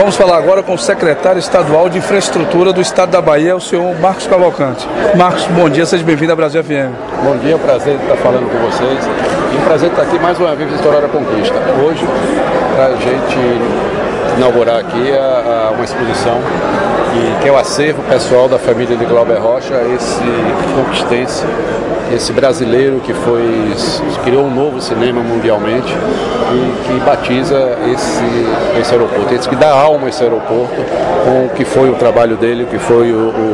Vamos falar agora com o secretário estadual de Infraestrutura do Estado da Bahia, o senhor Marcos Cavalcante. Marcos, bom dia, seja bem-vindo à Brasil FM. Bom dia, é um prazer estar falando com vocês. E um prazer estar aqui mais uma vez no História da Conquista. Hoje, para a gente inaugurar aqui uma exposição que é o acervo pessoal da família de Glauber Rocha, esse conquistense, esse brasileiro que criou um novo cinema mundialmente e que batiza esse aeroporto, esse que dá alma a esse aeroporto com o que foi o trabalho dele, o que foi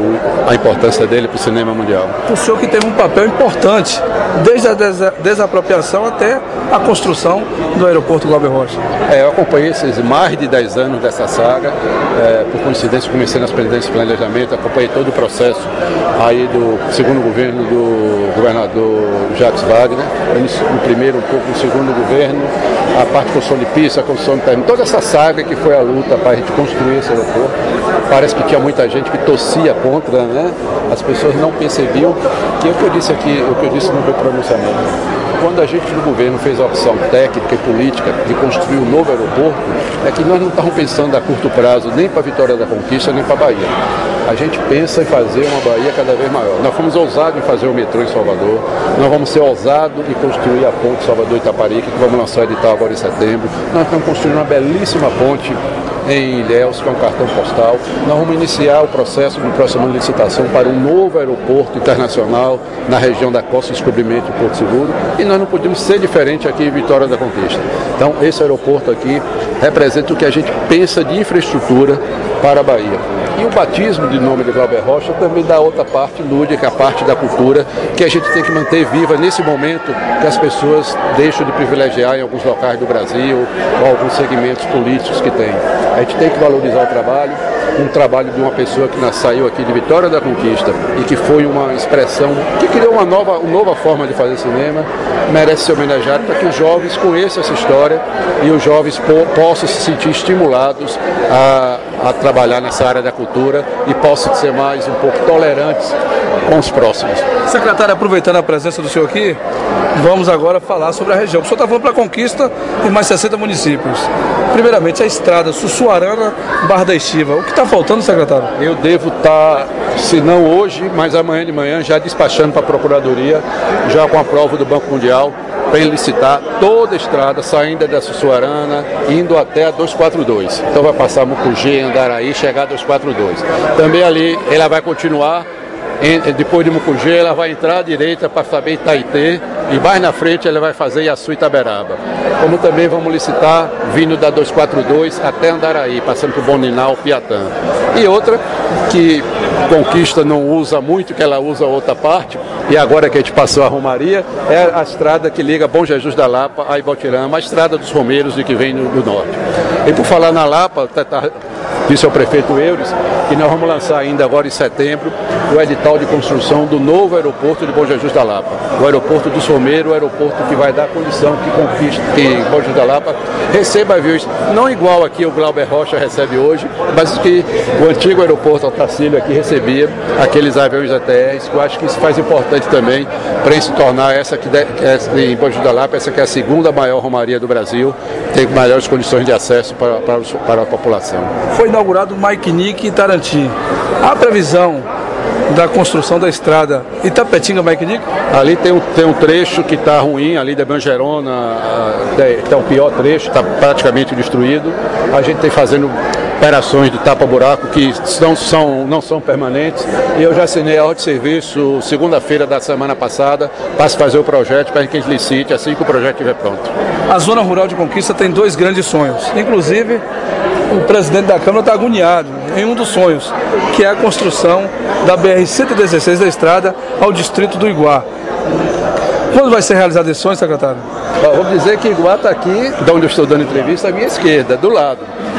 a importância dele para o cinema mundial. O senhor que teve um papel importante, desde a desapropriação até a construção do aeroporto Glauber Rocha. Eu acompanhei esses mais de 10 anos dessa saga, por coincidência comecei nas presidências de planejamento, acompanhei todo o processo aí do segundo governo do governador Jacques Wagner, no primeiro um pouco no segundo governo, a parte de construção de pista, a construção de terreno, toda essa saga que foi a luta para a gente construir esse aeroporto. Parece que tinha muita gente que torcia contra, né? As pessoas não percebiam que o que eu disse aqui, o que eu disse no meu pronunciamento. Quando a gente no governo fez a opção técnica e política de construir um novo aeroporto, é que nós não estávamos pensando a curto prazo nem para a Vitória da Conquista, nem para a Bahia. A gente pensa em fazer uma Bahia cada vez maior. Nós fomos ousados em fazer o metrô em Salvador, nós vamos ser ousados em construir a ponte Salvador-Itaparica, que vamos lançar o edital agora em setembro. Nós estamos construindo uma belíssima ponte em Ilhéus, que é um cartão postal. Nós vamos iniciar o processo de próxima licitação para um novo aeroporto internacional na região da Costa de Descobrimento e Porto Seguro, e nós não podemos ser diferente aqui em Vitória da Conquista. Então, esse aeroporto aqui representa o que a gente pensa de infraestrutura para a Bahia. E o batismo de nome de Glauber Rocha também dá outra parte lúdica, a parte da cultura, que a gente tem que manter viva nesse momento que as pessoas deixam de privilegiar em alguns locais do Brasil ou alguns segmentos políticos que tem. A gente tem que valorizar o trabalho, um trabalho de uma pessoa que saiu aqui de Vitória da Conquista e que foi uma expressão, que criou uma nova forma de fazer cinema, merece ser homenageado para que os jovens conheçam essa história e os jovens possam se sentir estimulados a trabalhar nessa área da cultura e possam ser mais um pouco tolerantes com os próximos. Secretário, aproveitando a presença do senhor aqui, vamos agora falar sobre a região. O senhor está falando para a Conquista em mais 60 municípios. Primeiramente, a estrada Sussuarana-Barra da Estiva. O que está faltando, secretário? Eu devo estar, se não hoje, mas amanhã de manhã, já despachando para a Procuradoria, já com a prova do Banco Mundial, para licitar toda a estrada, saindo da Sussuarana, indo até a 242. Então vai passar Mucugê, Andaraí, chegar a 242. Também ali ela vai continuar, depois de Mucugê, ela vai entrar à direita para saber Itaité, e mais na frente ela vai fazer Iaçu e Itaberaba. Como também vamos licitar vindo da 242 até Andaraí, passando por Boninal, Piatã. E outra que Conquista não usa muito, que ela usa outra parte, e agora que a gente passou a Romaria, é a estrada que liga Bom Jesus da Lapa a Ibotirama, a estrada dos Romeiros de que vem do norte. E por falar na Lapa, disse ao prefeito Eures, que nós vamos lançar ainda agora em setembro o edital de construção do novo aeroporto de Bom Jesus da Lapa. O aeroporto dos Romeiros, o aeroporto que vai dar condição que Bom Jesus da Lapa receba aviões, não igual aqui o Glauber Rocha recebe hoje, mas que o antigo aeroporto Otacílio aqui recebia aqueles aviões ATRs, que eu acho que isso faz importante também para se tornar essa que em Bom Jesus da Lapa, essa que é a segunda maior romaria do Brasil, tem maiores condições de acesso para a população. Foi inaugurado Maiquinique e Tarantim. A previsão da construção da estrada Itapetinga-Maiquinique? Ali tem um trecho que está ruim, ali da Bangerona, está o pior trecho, está praticamente destruído. A gente tem fazendo operações de tapa-buraco que não são permanentes. E eu já assinei a ordem de serviço segunda-feira da semana passada para se fazer o projeto, para que a gente licite assim que o projeto estiver pronto. A Zona Rural de Conquista tem dois grandes sonhos. Inclusive, o presidente da Câmara está agoniado em um dos sonhos, que é a construção da BR-116 da estrada ao distrito do Iguá. Quando vai ser realizado esse sonho, secretário? Vou dizer que Iguá está aqui, de onde eu estou dando entrevista, à minha esquerda, do lado.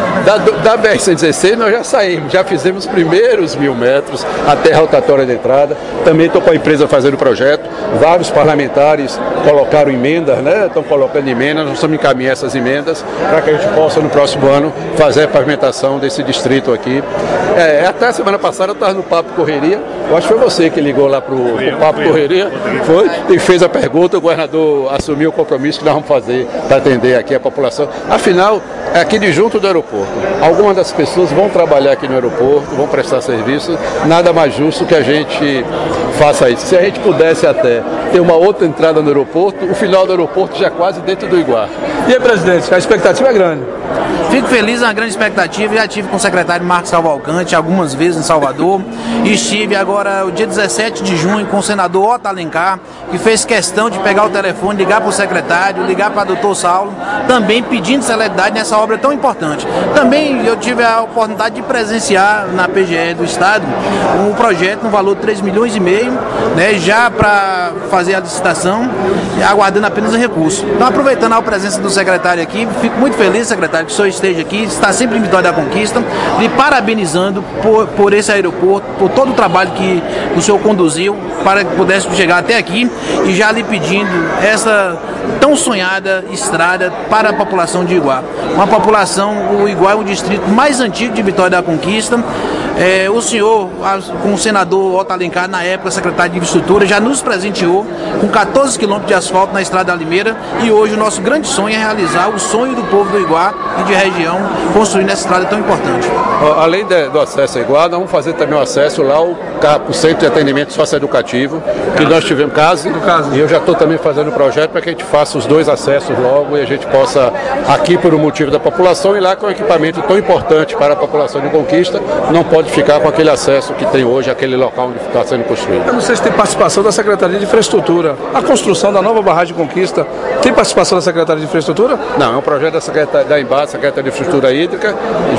Da BR-116 nós já saímos, já fizemos os primeiros 1.000 metros até a rotatória de entrada. Também estou com a empresa fazendo o projeto. Vários parlamentares colocaram emendas, né? Estão colocando emendas, nós vamos encaminhar essas emendas para que a gente possa no próximo ano fazer a pavimentação desse distrito aqui. Até a semana passada eu estava no Papo Correria, eu acho que foi você que ligou lá para o Papo Correria, foi, e fez a pergunta, o governador assumiu o compromisso compromisso que nós vamos fazer para atender aqui a população. Afinal, é aqui de junto do aeroporto. Algumas das pessoas vão trabalhar aqui no aeroporto, vão prestar serviço, nada mais justo que a gente faça isso. Se a gente pudesse até ter uma outra entrada no aeroporto, o final do aeroporto já quase dentro do Iguá. E aí, presidente, a expectativa é grande. Fico feliz, é uma grande expectativa. Já estive com o secretário Marcos Cavalcante algumas vezes em Salvador. E estive agora, o dia 17 de junho, com o senador Otto Alencar, que fez questão de pegar o telefone, ligar para o secretário, ligar para o doutor Saulo, também pedindo celeridade nessa obra tão importante. Também eu tive a oportunidade de presenciar na PGE do Estado um projeto no valor de 3,5 milhões, né, já para fazer a licitação, aguardando apenas o recurso. Então, aproveitando a presença do secretário aqui, fico muito feliz, secretário, que o senhor esteja aqui, está sempre em Vitória da Conquista, lhe parabenizando por esse aeroporto, por todo o trabalho que o senhor conduziu para que pudesse chegar até aqui, e já lhe pedindo essa tão sonhada estrada para a população de Iguá. Uma população, o Iguá é o distrito mais antigo de Vitória da Conquista. O senhor, com o senador Otto Alencar, na época secretário de Infraestrutura, já nos presenteou com 14 quilômetros de asfalto na Estrada da Limeira, e hoje o nosso grande sonho é realizar o sonho do povo do Iguá e de região, construindo essa estrada tão importante. Além do acesso a Iguá, nós vamos fazer também o acesso lá ao Centro de Atendimento Socioeducativo, que nós tivemos caso, e eu já estou também fazendo o projeto para que a gente faça os dois acessos logo e a gente possa, aqui por um motivo da população, e lá com um equipamento tão importante para a população de Conquista, não pode ficar com aquele acesso que tem hoje, aquele local onde está sendo construído. Eu não sei se tem participação da Secretaria de Infraestrutura. A construção da nova barragem de Conquista, tem participação da Secretaria de Infraestrutura? Não, é um projeto da Secretaria de Infraestrutura Hídrica,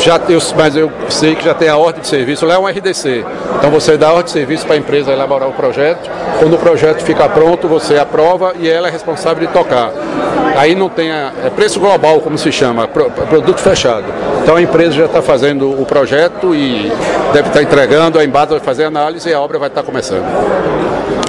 mas eu sei que já tem a ordem de serviço, lá é um RDC. Então você dá a ordem de serviço para a empresa elaborar o projeto, quando o projeto fica pronto, você aprova e ela é responsável de tocar. Aí não tem preço global, como se chama, produto fechado. Então a empresa já está fazendo o projeto e deve estar entregando, a Embasa vai fazer a análise e a obra vai estar começando.